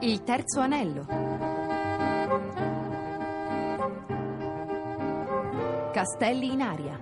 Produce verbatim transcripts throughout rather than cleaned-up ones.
Il terzo anello. Castelli in aria.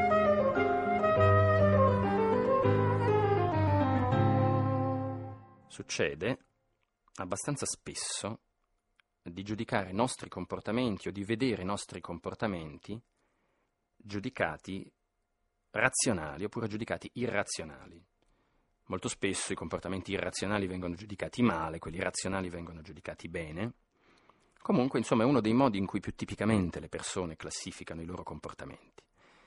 Succede abbastanza spesso di giudicare i nostri comportamenti o di vedere i nostri comportamenti giudicati razionali oppure giudicati irrazionali. Molto spesso i comportamenti irrazionali vengono giudicati male, quelli razionali vengono giudicati bene. Comunque, insomma, è uno dei modi in cui più tipicamente le persone classificano i loro comportamenti.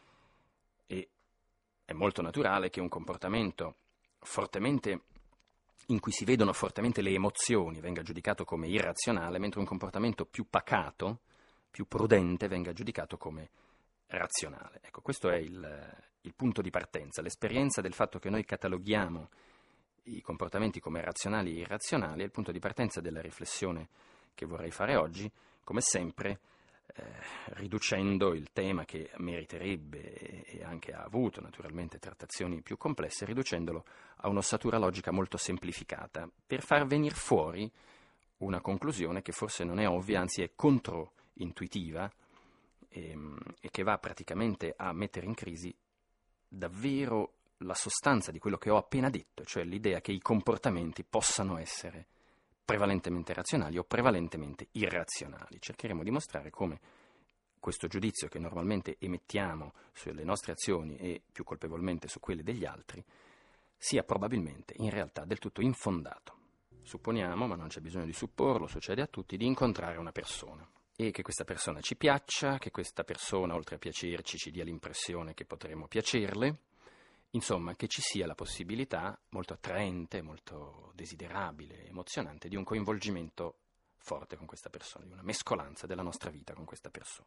E è molto naturale che un comportamento fortemente in cui si vedono fortemente le emozioni venga giudicato come irrazionale, mentre un comportamento più pacato, più prudente, venga giudicato come razionale. Ecco, questo è il, il punto di partenza, l'esperienza del fatto che noi cataloghiamo i comportamenti come razionali e irrazionali è il punto di partenza della riflessione che vorrei fare oggi, come sempre eh, riducendo il tema che meriterebbe e anche ha avuto naturalmente trattazioni più complesse, riducendolo a un'ossatura logica molto semplificata, per far venire fuori una conclusione che forse non è ovvia, anzi è controintuitiva, E, e che va praticamente a mettere in crisi davvero la sostanza di quello che ho appena detto, cioè l'idea che i comportamenti possano essere prevalentemente razionali o prevalentemente irrazionali. Cercheremo di mostrare come questo giudizio che normalmente emettiamo sulle nostre azioni e più colpevolmente su quelle degli altri sia probabilmente in realtà del tutto infondato. Supponiamo, ma non c'è bisogno di supporlo, succede a tutti, di incontrare una persona. E che questa persona ci piaccia, che questa persona, oltre a piacerci, ci dia l'impressione che potremo piacerle, insomma, che ci sia la possibilità molto attraente, molto desiderabile, emozionante, di un coinvolgimento forte con questa persona, di una mescolanza della nostra vita con questa persona.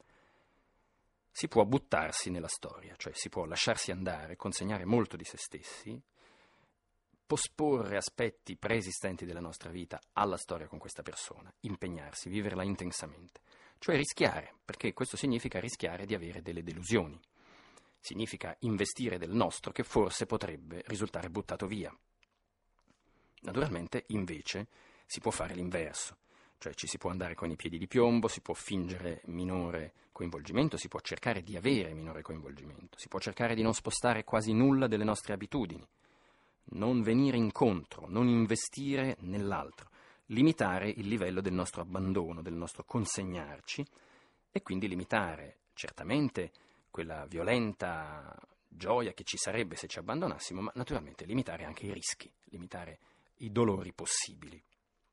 Si può buttarsi nella storia, cioè si può lasciarsi andare, consegnare molto di se stessi, posporre aspetti preesistenti della nostra vita alla storia con questa persona, impegnarsi, viverla intensamente, cioè rischiare, perché questo significa rischiare di avere delle delusioni, significa investire del nostro che forse potrebbe risultare buttato via. Naturalmente, invece, si può fare l'inverso, cioè ci si può andare con i piedi di piombo, si può fingere minore coinvolgimento, si può cercare di avere minore coinvolgimento, si può cercare di non spostare quasi nulla delle nostre abitudini, non venire incontro, non investire nell'altro, limitare il livello del nostro abbandono, del nostro consegnarci e quindi limitare certamente quella violenta gioia che ci sarebbe se ci abbandonassimo, ma naturalmente limitare anche i rischi, limitare i dolori possibili.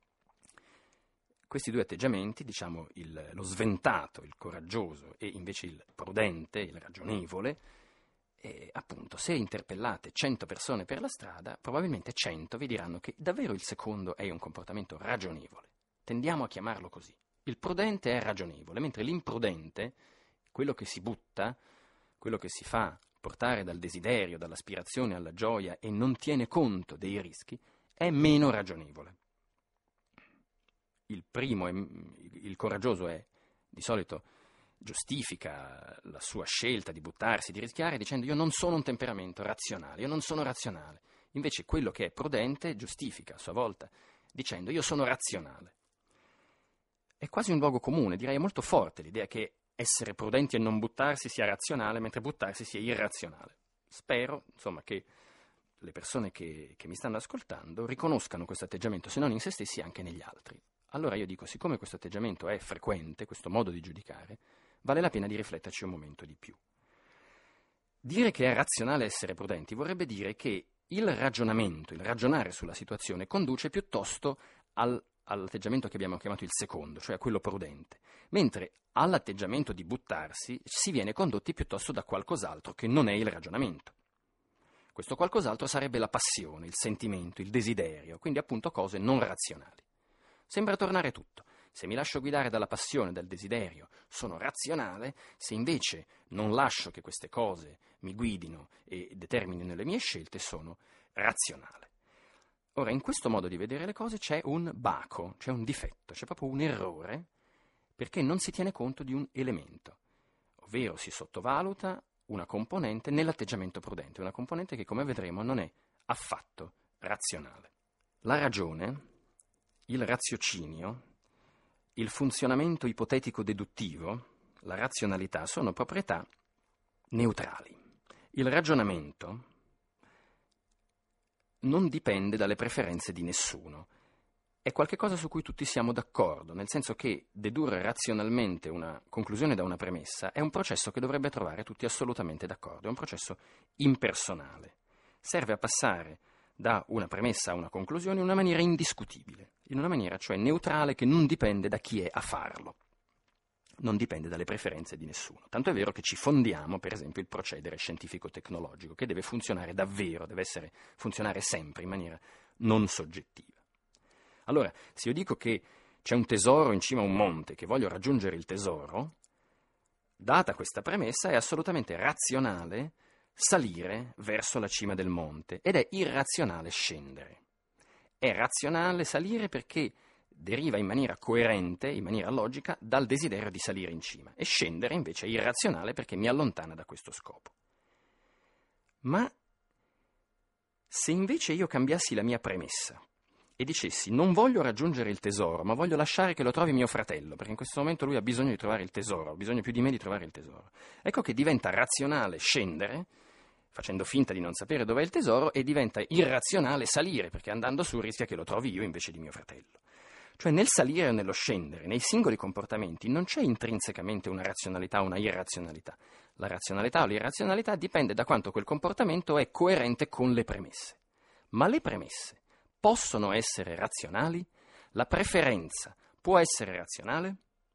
Questi due atteggiamenti, diciamo il, lo sventato, il coraggioso e invece il prudente, il ragionevole, E appunto, se interpellate cento persone per la strada, probabilmente cento vi diranno che davvero il secondo è un comportamento ragionevole. Tendiamo a chiamarlo così. Il prudente è ragionevole, mentre l'imprudente, quello che si butta, quello che si fa portare dal desiderio, dall'aspirazione alla gioia e non tiene conto dei rischi, è meno ragionevole. Il primo, è, il coraggioso è di solito giustifica la sua scelta di buttarsi, di rischiare, dicendo io non sono un temperamento razionale, io non sono razionale. Invece quello che è prudente giustifica a sua volta dicendo io sono razionale. È quasi un luogo comune, direi molto forte l'idea che essere prudenti e non buttarsi sia razionale, mentre buttarsi sia irrazionale. Spero, insomma, che le persone che, che mi stanno ascoltando riconoscano questo atteggiamento, se non in se stessi anche negli altri. Allora io dico, siccome questo atteggiamento è frequente, questo modo di giudicare, vale la pena di rifletterci un momento di più. Dire che è razionale essere prudenti vorrebbe dire che il ragionamento, il ragionare sulla situazione, conduce piuttosto al, all'atteggiamento che abbiamo chiamato il secondo, cioè a quello prudente, mentre all'atteggiamento di buttarsi si viene condotti piuttosto da qualcos'altro che non è il ragionamento. Questo qualcos'altro sarebbe la passione, il sentimento, il desiderio, quindi appunto cose non razionali. Sembra tornare tutto. Se mi lascio guidare dalla passione, dal desiderio, sono razionale, se invece non lascio che queste cose mi guidino e determinino le mie scelte, sono razionale. Ora, in questo modo di vedere le cose c'è un baco, c'è un difetto, c'è proprio un errore, perché non si tiene conto di un elemento, ovvero si sottovaluta una componente nell'atteggiamento prudente, una componente che, come vedremo, non è affatto razionale. La ragione il raziocinio, il funzionamento ipotetico deduttivo, la razionalità sono proprietà neutrali. Il ragionamento non dipende dalle preferenze di nessuno. È qualcosa su cui tutti siamo d'accordo, nel senso che dedurre razionalmente una conclusione da una premessa è un processo che dovrebbe trovare tutti assolutamente d'accordo, è un processo impersonale. Serve a passare da una premessa a una conclusione in una maniera indiscutibile, in una maniera cioè neutrale che non dipende da chi è a farlo, non dipende dalle preferenze di nessuno. Tanto è vero che ci fondiamo, per esempio, il procedere scientifico-tecnologico, che deve funzionare davvero, deve essere, funzionare sempre in maniera non soggettiva. Allora, se io dico che c'è un tesoro in cima a un monte, che voglio raggiungere il tesoro, data questa premessa è assolutamente razionale salire verso la cima del monte ed è irrazionale scendere. È razionale salire perché deriva in maniera coerente, in maniera logica, dal desiderio di salire in cima, e scendere invece è irrazionale perché mi allontana da questo scopo. Ma se invece io cambiassi la mia premessa e dicessi non voglio raggiungere il tesoro, ma voglio lasciare che lo trovi mio fratello, perché in questo momento lui ha bisogno di trovare il tesoro, ha bisogno più di me di trovare il tesoro. Ecco che diventa razionale scendere, facendo finta di non sapere dov'è il tesoro, e diventa irrazionale salire, perché andando su rischia che lo trovi io invece di mio fratello. Cioè nel salire o nello scendere, nei singoli comportamenti, non c'è intrinsecamente una razionalità o una irrazionalità. La razionalità o l'irrazionalità dipende da quanto quel comportamento è coerente con le premesse. Ma le premesse possono essere razionali? La preferenza può essere razionale?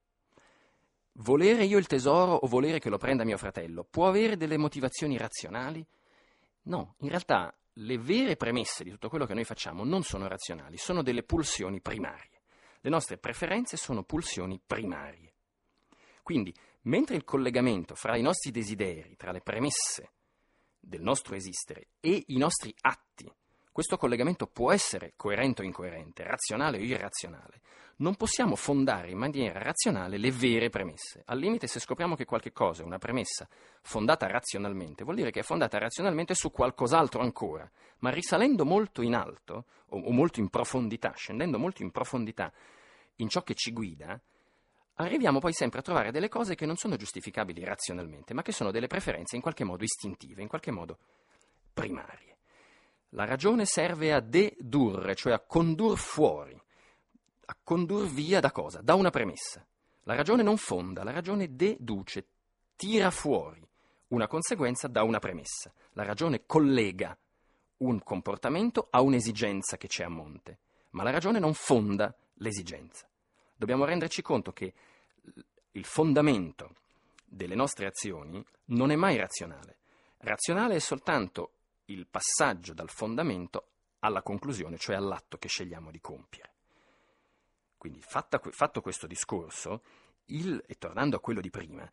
Volere io il tesoro o volere che lo prenda mio fratello può avere delle motivazioni razionali? No, in realtà le vere premesse di tutto quello che noi facciamo non sono razionali, sono delle pulsioni primarie. Le nostre preferenze sono pulsioni primarie. Quindi, mentre il collegamento fra i nostri desideri, tra le premesse del nostro esistere e i nostri atti, questo collegamento può essere coerente o incoerente, razionale o irrazionale, non possiamo fondare in maniera razionale le vere premesse. Al limite, se scopriamo che qualche cosa è una premessa fondata razionalmente, vuol dire che è fondata razionalmente su qualcos'altro ancora, ma risalendo molto in alto, o, o molto in profondità, scendendo molto in profondità in ciò che ci guida, arriviamo poi sempre a trovare delle cose che non sono giustificabili razionalmente, ma che sono delle preferenze in qualche modo istintive, in qualche modo primarie. La ragione serve a dedurre, cioè a condur fuori, a condur via da cosa? Da una premessa. La ragione non fonda, la ragione deduce, tira fuori una conseguenza da una premessa. La ragione collega un comportamento a un'esigenza che c'è a monte, ma la ragione non fonda l'esigenza. Dobbiamo renderci conto che il fondamento delle nostre azioni non è mai razionale. Razionale è soltanto il passaggio dal fondamento alla conclusione, cioè all'atto che scegliamo di compiere. Quindi, fatta, fatto questo discorso, il, e tornando a quello di prima,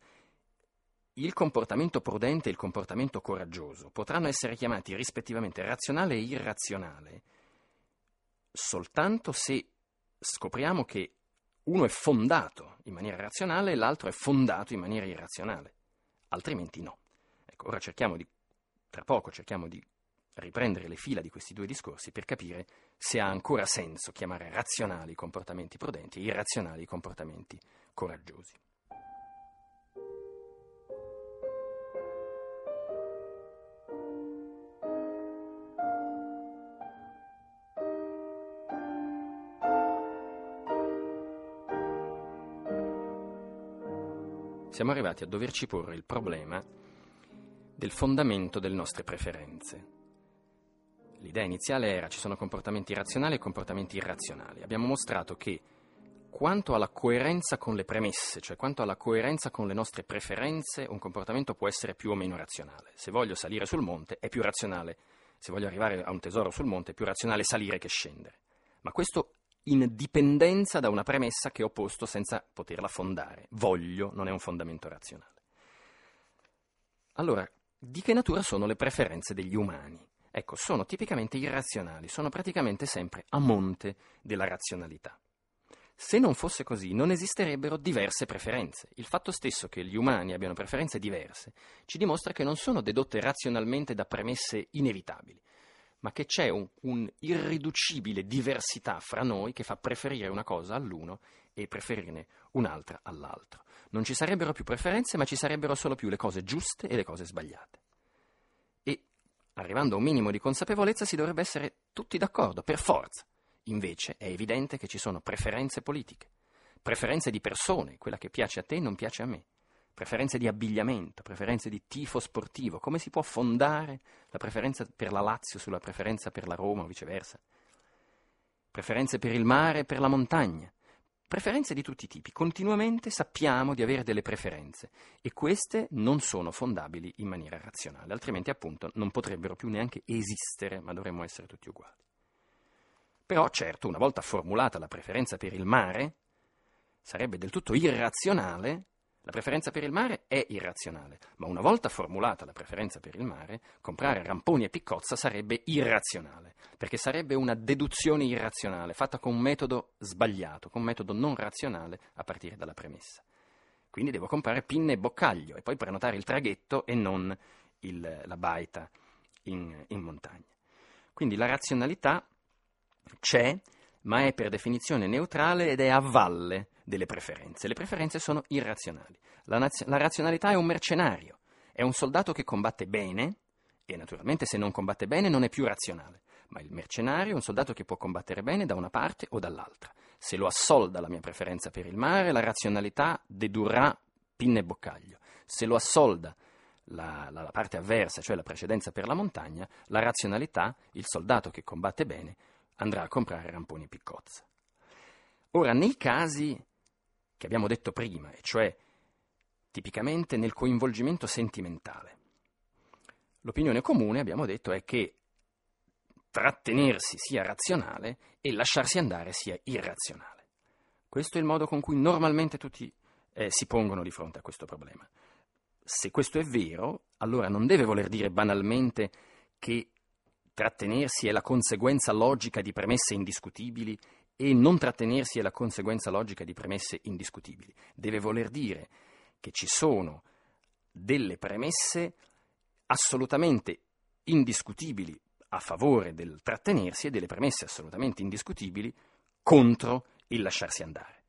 il comportamento prudente e il comportamento coraggioso potranno essere chiamati rispettivamente razionale e irrazionale soltanto se scopriamo che uno è fondato in maniera razionale e l'altro è fondato in maniera irrazionale, altrimenti no. Ecco, ora cerchiamo di, tra poco cerchiamo di riprendere le fila di questi due discorsi per capire se ha ancora senso chiamare razionali i comportamenti prudenti e irrazionali i comportamenti coraggiosi. Siamo arrivati a doverci porre il problema del fondamento delle nostre preferenze. L'idea iniziale era: ci sono comportamenti razionali e comportamenti irrazionali. Abbiamo mostrato che quanto alla coerenza con le premesse, cioè quanto alla coerenza con le nostre preferenze, un comportamento può essere più o meno razionale. Se voglio salire sul monte è più razionale, se voglio arrivare a un tesoro sul monte è più razionale salire che scendere. Ma questo in dipendenza da una premessa che ho posto senza poterla fondare. Voglio non è un fondamento razionale. Allora, di che natura sono le preferenze degli umani? Ecco, sono tipicamente irrazionali, sono praticamente sempre a monte della razionalità. Se non fosse così, non esisterebbero diverse preferenze. Il fatto stesso che gli umani abbiano preferenze diverse ci dimostra che non sono dedotte razionalmente da premesse inevitabili. ma che c'è un, un irriducibile diversità fra noi che fa preferire una cosa all'uno e preferirne un'altra all'altro. Non ci sarebbero più preferenze, ma ci sarebbero solo più le cose giuste e le cose sbagliate. E, arrivando a un minimo di consapevolezza, si dovrebbe essere tutti d'accordo, per forza. Invece è evidente che ci sono preferenze politiche, preferenze di persone, quella che piace a te non piace a me, preferenze di abbigliamento, preferenze di tifo sportivo. Come si può fondare la preferenza per la Lazio sulla preferenza per la Roma o viceversa? Preferenze per il mare e per la montagna. Preferenze di tutti i tipi. Continuamente sappiamo di avere delle preferenze e queste non sono fondabili in maniera razionale, altrimenti appunto non potrebbero più neanche esistere, ma dovremmo essere tutti uguali. Però certo, una volta formulata la preferenza per il mare, sarebbe del tutto irrazionale. La preferenza per il mare è irrazionale, ma una volta formulata la preferenza per il mare, comprare ramponi e piccozza sarebbe irrazionale, perché sarebbe una deduzione irrazionale, fatta con un metodo sbagliato, con un metodo non razionale a partire dalla premessa. Quindi devo comprare pinne e boccaglio e poi prenotare il traghetto e non il, la baita in, in montagna. Quindi la razionalità c'è, ma è per definizione neutrale ed è a valle delle preferenze. Le preferenze sono irrazionali. La, naz- la razionalità è un mercenario, è un soldato che combatte bene, e naturalmente se non combatte bene non è più razionale, ma il mercenario è un soldato che può combattere bene da una parte o dall'altra. Se lo assolda la mia preferenza per il mare, la razionalità dedurrà pinne e boccaglio. Se lo assolda la, la, la parte avversa, cioè la precedenza per la montagna, la razionalità, il soldato che combatte bene, andrà a comprare ramponi e piccozza. Ora, nei casi che abbiamo detto prima, e cioè tipicamente nel coinvolgimento sentimentale, l'opinione comune, abbiamo detto, è che trattenersi sia razionale e lasciarsi andare sia irrazionale. Questo è il modo con cui normalmente tutti eh, si pongono di fronte a questo problema. Se questo è vero, allora non deve voler dire banalmente che trattenersi è la conseguenza logica di premesse indiscutibili e non trattenersi è la conseguenza logica di premesse indiscutibili. Deve voler dire che ci sono delle premesse assolutamente indiscutibili a favore del trattenersi e delle premesse assolutamente indiscutibili contro il lasciarsi andare.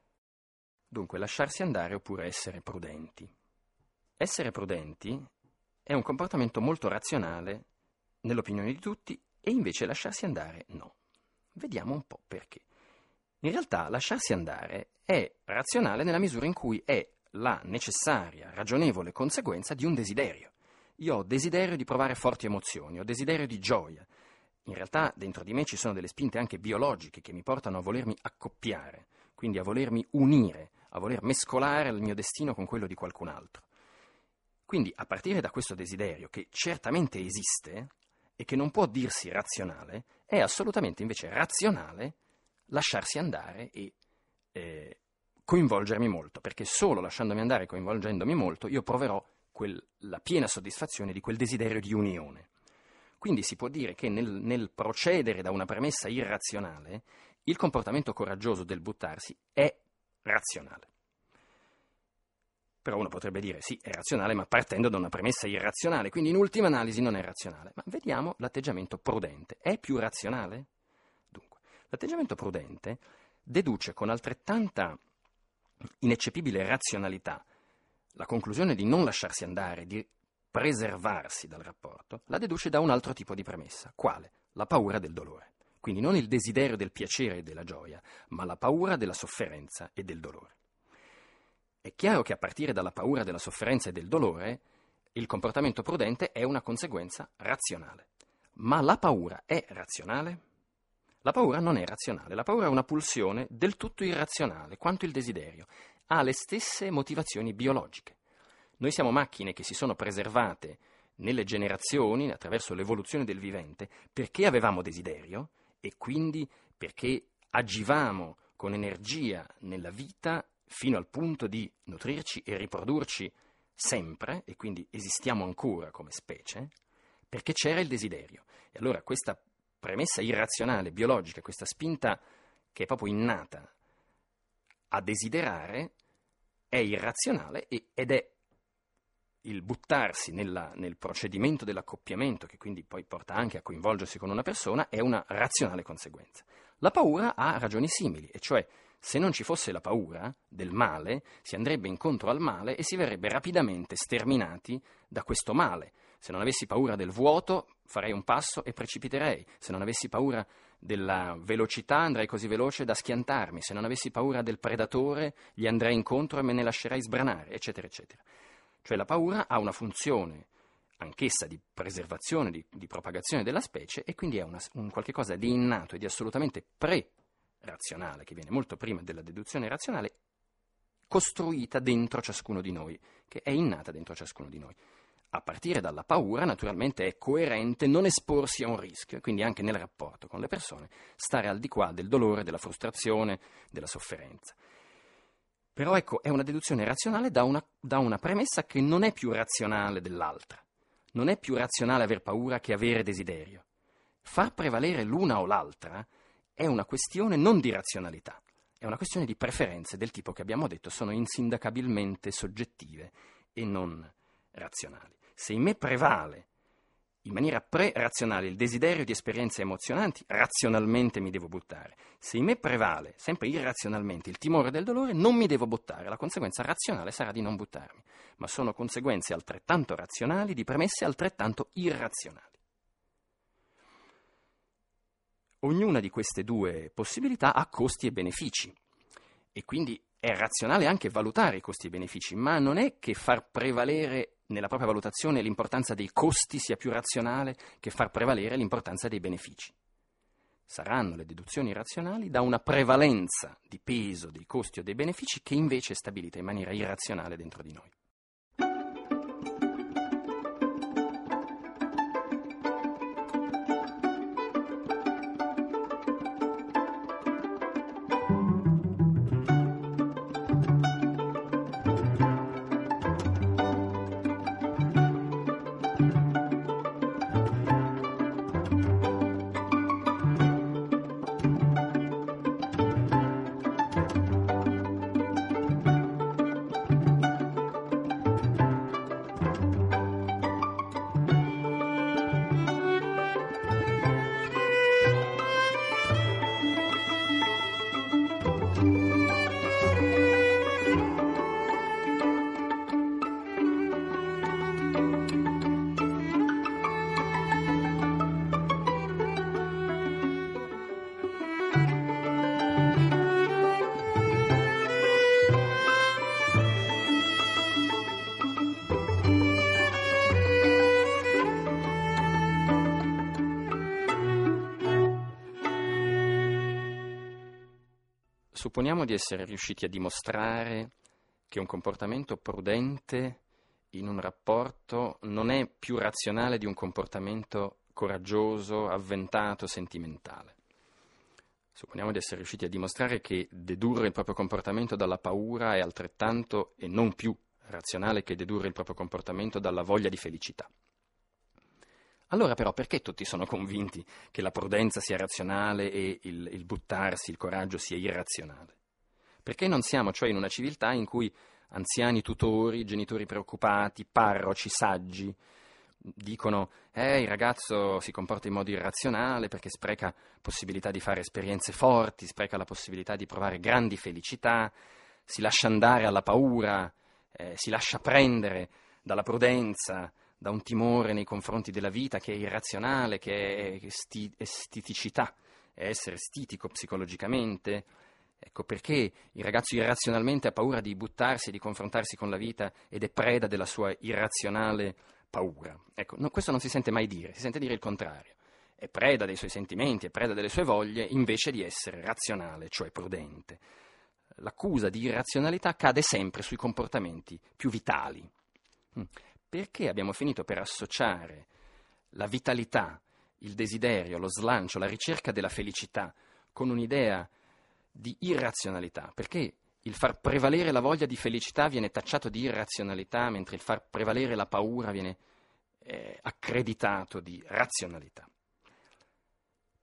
Dunque, lasciarsi andare oppure essere prudenti. Essere prudenti è un comportamento molto razionale nell'opinione di tutti, e invece lasciarsi andare no. Vediamo un po' perché. In realtà lasciarsi andare è razionale nella misura in cui è la necessaria, ragionevole conseguenza di un desiderio. Io ho desiderio di provare forti emozioni, ho desiderio di gioia. In realtà dentro di me ci sono delle spinte anche biologiche che mi portano a volermi accoppiare, quindi a volermi unire, a voler mescolare il mio destino con quello di qualcun altro. Quindi a partire da questo desiderio, che certamente esiste e che non può dirsi razionale, è assolutamente invece razionale lasciarsi andare e eh, coinvolgermi molto, perché solo lasciandomi andare e coinvolgendomi molto io proverò quel, la piena soddisfazione di quel desiderio di unione. Quindi si può dire che nel, nel procedere da una premessa irrazionale il comportamento coraggioso del buttarsi è razionale. Però uno potrebbe dire sì, è razionale, ma partendo da una premessa irrazionale, quindi in ultima analisi non è razionale. Ma vediamo l'atteggiamento prudente. È più razionale? Dunque, l'atteggiamento prudente deduce con altrettanta ineccepibile razionalità la conclusione di non lasciarsi andare, di preservarsi dal rapporto, la deduce da un altro tipo di premessa. Quale? La paura del dolore. Quindi non il desiderio del piacere e della gioia, ma la paura della sofferenza e del dolore. È chiaro che a partire dalla paura della sofferenza e del dolore, il comportamento prudente è una conseguenza razionale. Ma la paura è razionale? La paura non è razionale, la paura è una pulsione del tutto irrazionale, quanto il desiderio. Ha le stesse motivazioni biologiche. Noi siamo macchine che si sono preservate nelle generazioni, attraverso l'evoluzione del vivente, perché avevamo desiderio e quindi perché agivamo con energia nella vita fino al punto di nutrirci e riprodurci sempre, e quindi esistiamo ancora come specie, perché c'era il desiderio. E allora questa premessa irrazionale, biologica, questa spinta che è proprio innata a desiderare, è irrazionale ed è il buttarsi nella, nel procedimento dell'accoppiamento, che quindi poi porta anche a coinvolgersi con una persona, è una razionale conseguenza. La paura ha ragioni simili, e cioè se non ci fosse la paura del male, si andrebbe incontro al male e si verrebbe rapidamente sterminati da questo male. Se non avessi paura del vuoto, farei un passo e precipiterei. Se non avessi paura della velocità, andrei così veloce da schiantarmi. Se non avessi paura del predatore, gli andrei incontro e me ne lascerei sbranare, eccetera, eccetera. Cioè la paura ha una funzione, anch'essa di preservazione, di, di propagazione della specie, e quindi è una, un qualche cosa di innato e di assolutamente pre-razionale, che viene molto prima della deduzione razionale, costruita dentro ciascuno di noi, che è innata dentro ciascuno di noi. A partire dalla paura, naturalmente, è coerente non esporsi a un rischio, quindi anche nel rapporto con le persone, stare al di qua del dolore, della frustrazione, della sofferenza. Però ecco, è una deduzione razionale da una, da una premessa che non è più razionale dell'altra. Non è più razionale aver paura che avere desiderio. Far prevalere l'una o l'altra è una questione non di razionalità, è una questione di preferenze del tipo che abbiamo detto sono insindacabilmente soggettive e non razionali. Se in me prevale in maniera pre-razionale il desiderio di esperienze emozionanti, razionalmente mi devo buttare. Se in me prevale, sempre irrazionalmente, il timore del dolore, non mi devo buttare. La conseguenza razionale sarà di non buttarmi. Ma sono conseguenze altrettanto razionali di premesse altrettanto irrazionali. Ognuna di queste due possibilità ha costi e benefici. E quindi è razionale anche valutare i costi e benefici, ma non è che far prevalere nella propria valutazione l'importanza dei costi sia più razionale che far prevalere l'importanza dei benefici. Saranno le deduzioni razionali da una prevalenza di peso dei costi o dei benefici che invece è stabilita in maniera irrazionale dentro di noi. Supponiamo di essere riusciti a dimostrare che un comportamento prudente in un rapporto non è più razionale di un comportamento coraggioso, avventato, sentimentale. Supponiamo di essere riusciti a dimostrare che dedurre il proprio comportamento dalla paura è altrettanto e non più razionale che dedurre il proprio comportamento dalla voglia di felicità. Allora però perché tutti sono convinti che la prudenza sia razionale e il, il buttarsi, il coraggio sia irrazionale? Perché non siamo cioè in una civiltà in cui anziani tutori, genitori preoccupati, parroci, saggi dicono eh, il ragazzo si comporta in modo irrazionale perché spreca possibilità di fare esperienze forti, spreca la possibilità di provare grandi felicità, si lascia andare alla paura, eh, si lascia prendere dalla prudenza, da un timore nei confronti della vita che è irrazionale, che è sti- esteticità, è essere stitico psicologicamente. Ecco perché il ragazzo irrazionalmente ha paura di buttarsi, di confrontarsi con la vita ed è preda della sua irrazionale paura. Ecco, no, questo non si sente mai dire, si sente dire il contrario. È preda dei suoi sentimenti, è preda delle sue voglie, invece di essere razionale, cioè prudente. L'accusa di irrazionalità cade sempre sui comportamenti più vitali. Perché abbiamo finito per associare la vitalità, il desiderio, lo slancio, la ricerca della felicità con un'idea di irrazionalità? Perché il far prevalere la voglia di felicità viene tacciato di irrazionalità, mentre il far prevalere la paura viene eh, accreditato di razionalità?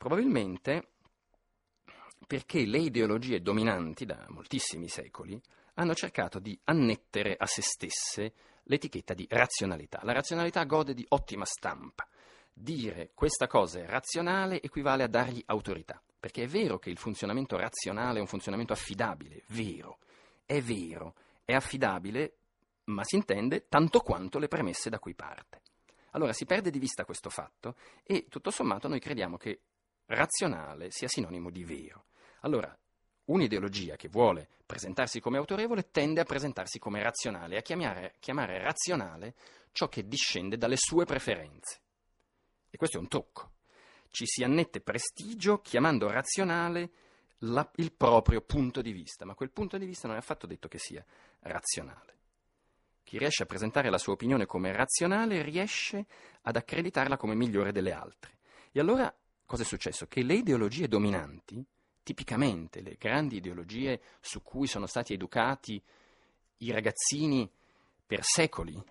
Probabilmente perché le ideologie dominanti da moltissimi secoli hanno cercato di annettere a se stesse l'etichetta di razionalità. La razionalità gode di ottima stampa. Dire questa cosa è razionale equivale a dargli autorità, perché è vero che il funzionamento razionale è un funzionamento affidabile, vero, è vero, è affidabile, ma si intende tanto quanto le premesse da cui parte. Allora si perde di vista questo fatto e tutto sommato noi crediamo che razionale sia sinonimo di vero. Allora, un'ideologia che vuole presentarsi come autorevole tende a presentarsi come razionale, a chiamare, chiamare razionale ciò che discende dalle sue preferenze. E questo è un trucco. Ci si annette prestigio chiamando razionale la, il proprio punto di vista, ma quel punto di vista non è affatto detto che sia razionale. Chi riesce a presentare la sua opinione come razionale riesce ad accreditarla come migliore delle altre. E allora cosa è successo? Che le ideologie dominanti, tipicamente le grandi ideologie su cui sono stati educati i ragazzini per secoli,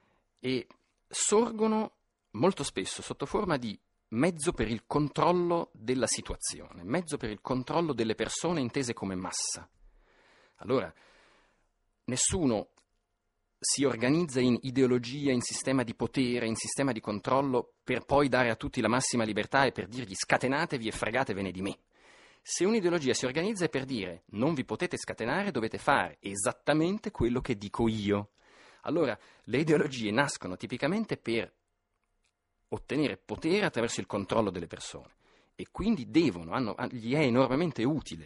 e sorgono molto spesso sotto forma di mezzo per il controllo della situazione, mezzo per il controllo delle persone intese come massa. Allora, nessuno si organizza in ideologia, in sistema di potere, in sistema di controllo per poi dare a tutti la massima libertà e per dirgli scatenatevi e fregatevene di me. Se un'ideologia si organizza è per dire non vi potete scatenare, dovete fare esattamente quello che dico io. Allora, le ideologie nascono tipicamente per ottenere potere attraverso il controllo delle persone e quindi devono, hanno, gli è enormemente utile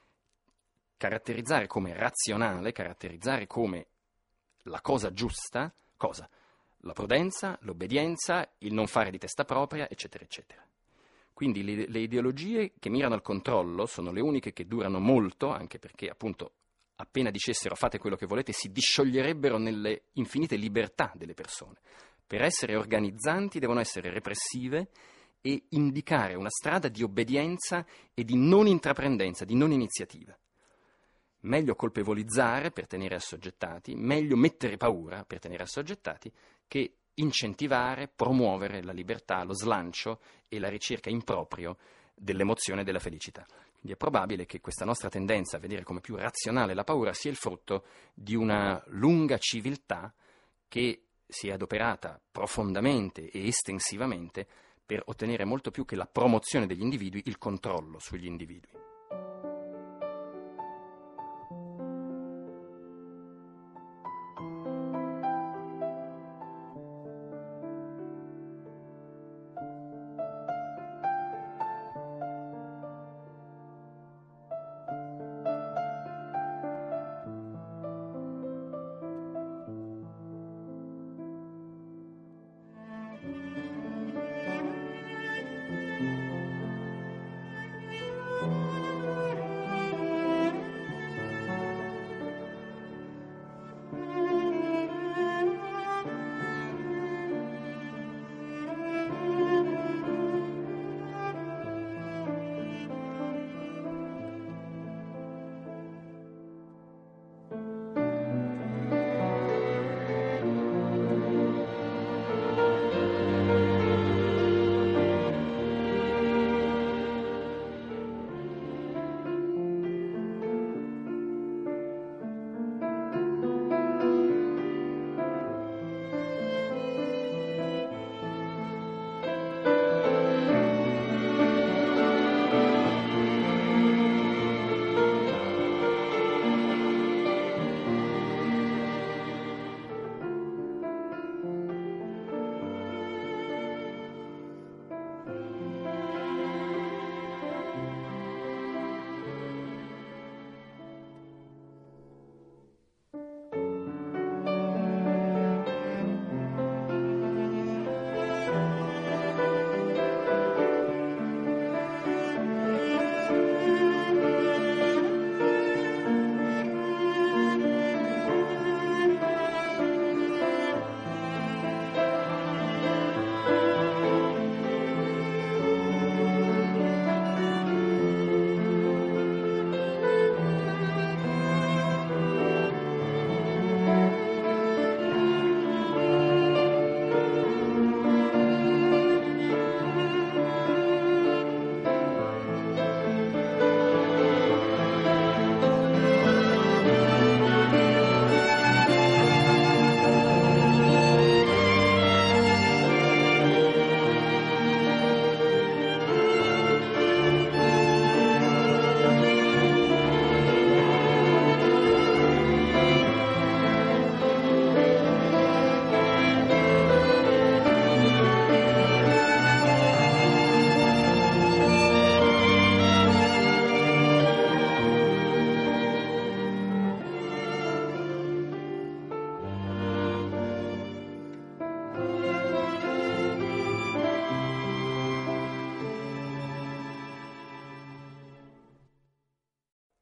caratterizzare come razionale, caratterizzare come la cosa giusta, cosa? La prudenza, l'obbedienza, il non fare di testa propria, eccetera, eccetera. Quindi le, le ideologie che mirano al controllo sono le uniche che durano molto, anche perché appunto appena dicessero fate quello che volete si discioglierebbero nelle infinite libertà delle persone. Per essere organizzanti devono essere repressive e indicare una strada di obbedienza e di non intraprendenza, di non iniziativa. Meglio colpevolizzare per tenere assoggettati, meglio mettere paura per tenere assoggettati, che incentivare, promuovere la libertà, lo slancio e la ricerca in proprio dell'emozione e della felicità. Quindi è probabile che questa nostra tendenza a vedere come più razionale la paura sia il frutto di una lunga civiltà che si è adoperata profondamente e estensivamente per ottenere molto più che la promozione degli individui, il controllo sugli individui.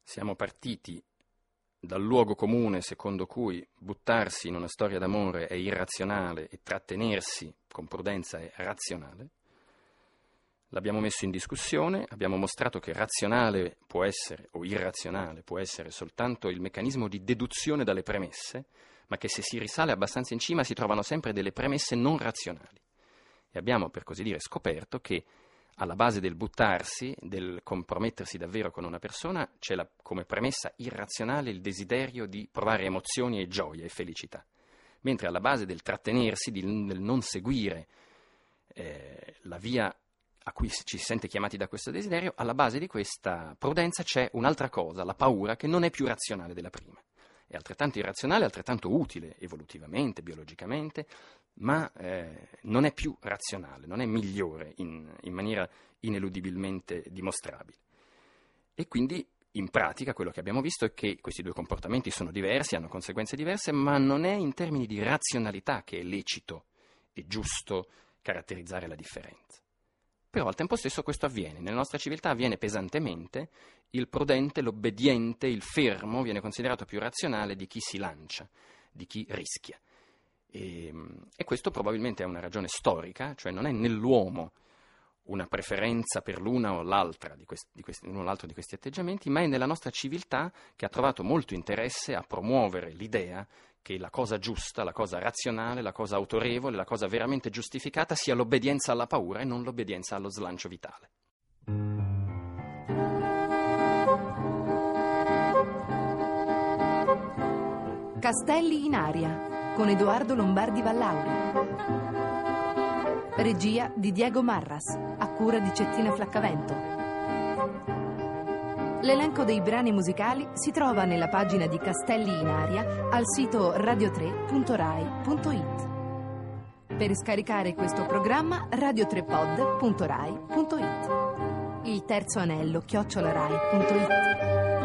Siamo partiti dal luogo comune secondo cui buttarsi in una storia d'amore è irrazionale e trattenersi con prudenza è razionale. L'abbiamo messo in discussione, abbiamo mostrato che razionale può essere, o irrazionale può essere, soltanto il meccanismo di deduzione dalle premesse, ma che se si risale abbastanza in cima si trovano sempre delle premesse non razionali. E abbiamo, per così dire, scoperto che alla base del buttarsi, del compromettersi davvero con una persona, c'è la, come premessa irrazionale il desiderio di provare emozioni e gioia e felicità, mentre alla base del trattenersi, di, del non seguire eh, la via a cui ci si sente chiamati da questo desiderio, alla base di questa prudenza c'è un'altra cosa, la paura, che non è più razionale della prima. È altrettanto irrazionale, altrettanto utile evolutivamente, biologicamente, ma eh, non è più razionale, non è migliore in, in maniera ineludibilmente dimostrabile. E quindi in pratica quello che abbiamo visto è che questi due comportamenti sono diversi, hanno conseguenze diverse, ma non è in termini di razionalità che è lecito e giusto caratterizzare la differenza. Però al tempo stesso questo avviene, nella nostra civiltà avviene pesantemente, il prudente, l'obbediente, il fermo viene considerato più razionale di chi si lancia, di chi rischia. E, e questo probabilmente è una ragione storica, cioè non è nell'uomo una preferenza per l'una o l'altra di questi, di questi, l'uno o l'altro di questi atteggiamenti, ma è nella nostra civiltà che ha trovato molto interesse a promuovere l'idea che la cosa giusta, la cosa razionale, la cosa autorevole, la cosa veramente giustificata sia l'obbedienza alla paura e non l'obbedienza allo slancio vitale. Castelli in aria con Edoardo Lombardi Vallauri. Regia di Diego Marras, a cura di Cettina Flaccavento. L'elenco dei brani musicali si trova nella pagina di Castelli in aria al sito radio tre punto rai punto it. Per scaricare questo programma radio tre pod punto rai punto it. Il terzo anello chiocciola rai punto it.